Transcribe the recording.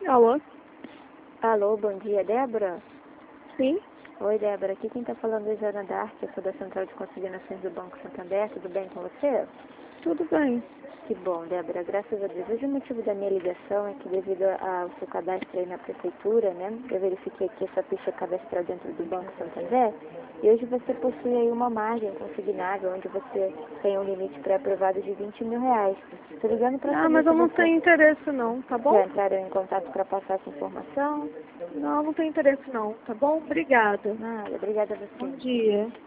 Alô? Alô, bom dia, Débora? Sim? Oi, Débora, aqui quem está falando é Joana Dark, eu sou da Central de Consignações do Banco Santander, tudo bem com você? Tudo bem. Que bom, Débora, graças a Deus. Hoje o motivo da minha ligação é que devido ao seu cadastro aí na prefeitura, né, eu verifiquei aqui essa ficha cadastral dentro do Banco Santander, e hoje você possui aí uma margem consignável, onde você tem um limite pré-aprovado de R$ 20.000. Estou ligando para saber Mas se eu não você tenho interesse não, tá bom? já entraram em contato para passar essa informação. Não tenho interesse não, tá bom? Obrigada. Nada, obrigada a Bom você. dia.